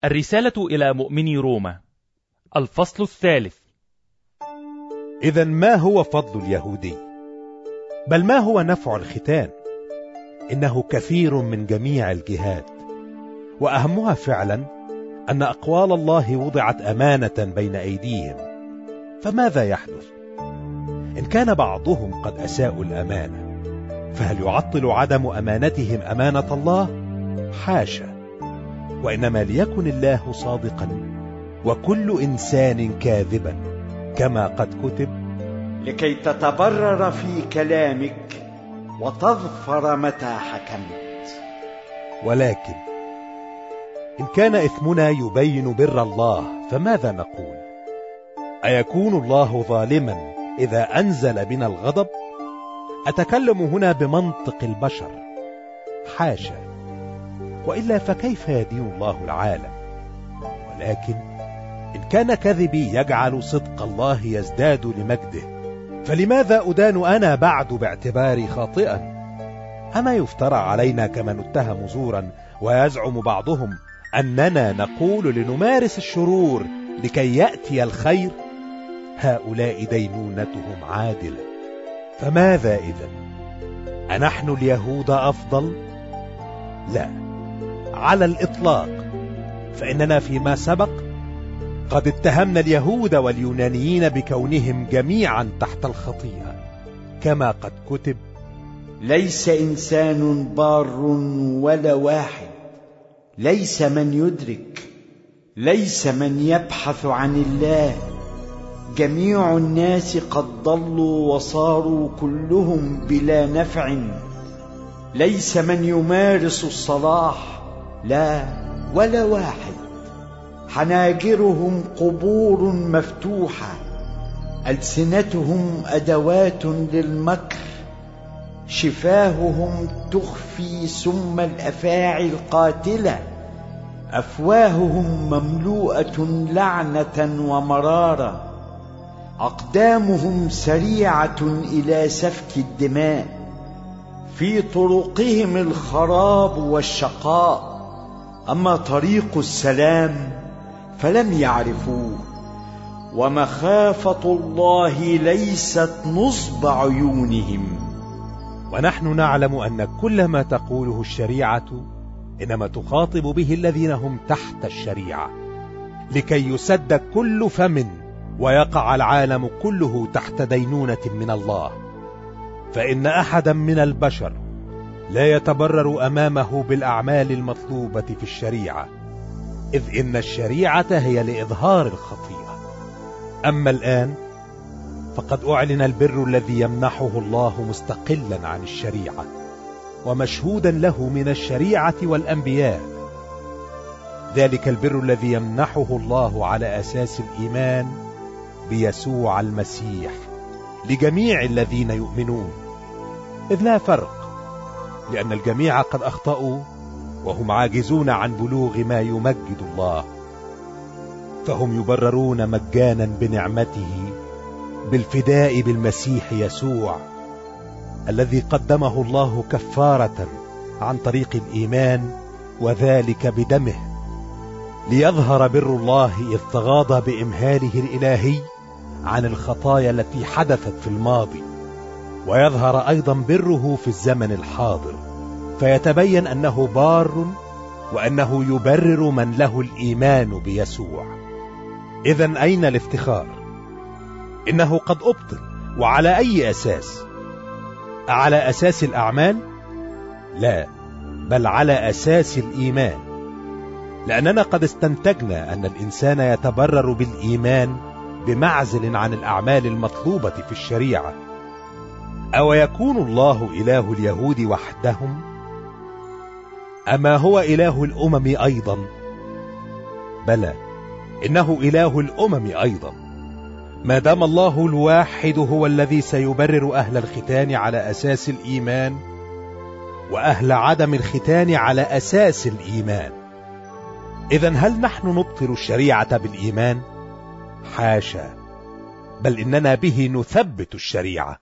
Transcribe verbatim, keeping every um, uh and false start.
الرسالة إلى مؤمني روما، الفصل الثالث. إذن ما هو فضل اليهودي؟ بل ما هو نفع الختان؟ إنه كثير من جميع الجهات، وأهمها فعلا أن أقوال الله وضعت أمانة بين أيديهم. فماذا يحدث؟ إن كان بعضهم قد أساءوا الأمانة، فهل يعطل عدم أمانتهم أمانة الله؟ حاشا، وإنما ليكن الله صادقا وكل إنسان كاذبا، كما قد كتب: لكي تتبرر في كلامك وتظفر متى حكمت. ولكن إن كان إثمنا يبين بر الله، فماذا نقول؟ أيكون الله ظالما إذا أنزل بنا الغضب؟ أتكلم هنا بمنطق البشر، حاشا، وإلا فكيف يدين الله العالم؟ ولكن إن كان كذبي يجعل صدق الله يزداد لمجده، فلماذا أدان أنا بعد باعتباري خاطئا؟ أما يفترى علينا كما نتهم زورا، ويزعم بعضهم أننا نقول لنمارس الشرور لكي يأتي الخير؟ هؤلاء دينونتهم عادلة. فماذا إذن؟ أنحن اليهود أفضل؟ لا، على الإطلاق، فإننا فيما سبق قد اتهمنا اليهود واليونانيين بكونهم جميعا تحت الخطيئة، كما قد كتب: ليس إنسان بار ولا واحد، ليس من يدرك، ليس من يبحث عن الله. جميع الناس قد ضلوا وصاروا كلهم بلا نفع. ليس من يمارس الصلاح، لا ولا واحد. حناجرهم قبور مفتوحة، ألسنتهم أدوات للمكر، شفاههم تخفي سم الأفاعي القاتلة، أفواههم مملوءة لعنة ومرارة، أقدامهم سريعة إلى سفك الدماء، في طرقهم الخراب والشقاء، أما طريق السلام فلم يعرفوه، ومخافة الله ليست نصب عيونهم. ونحن نعلم أن كل ما تقوله الشريعة إنما تخاطب به الذين هم تحت الشريعة، لكي يسد كل فم ويقع العالم كله تحت دينونة من الله. فإن أحدا من البشر لا يتبرر أمامه بالأعمال المطلوبة في الشريعة، إذ إن الشريعة هي لإظهار الخطيئة. أما الآن فقد أعلن البر الذي يمنحه الله مستقلا عن الشريعة، ومشهودا له من الشريعة والأنبياء. ذلك البر الذي يمنحه الله على أساس الإيمان بيسوع المسيح لجميع الذين يؤمنون، إذ لا فرق، لأن الجميع قد أخطأوا وهم عاجزون عن بلوغ ما يمجد الله، فهم يبررون مجانا بنعمته بالفداء بالمسيح يسوع، الذي قدمه الله كفارة عن طريق الإيمان، وذلك بدمه، ليظهر بر الله إذ تغاضى بإمهاله الإلهي عن الخطايا التي حدثت في الماضي، ويظهر أيضا بره في الزمن الحاضر، فيتبين أنه بار وأنه يبرر من له الإيمان بيسوع. إذن أين الافتخار؟ إنه قد أبطل. وعلى أي أساس؟ على أساس الأعمال؟ لا، بل على أساس الإيمان، لأننا قد استنتجنا أن الإنسان يتبرر بالإيمان بمعزل عن الأعمال المطلوبة في الشريعة. أو يكون الله إله اليهود وحدهم؟ أما هو إله الأمم أيضا؟ بلى، إنه إله الأمم أيضا، ما دام الله الواحد هو الذي سيبرر أهل الختان على أساس الإيمان، وأهل عدم الختان على أساس الإيمان. إذن هل نحن نبطل الشريعة بالإيمان؟ حاشا، بل إننا به نثبت الشريعة.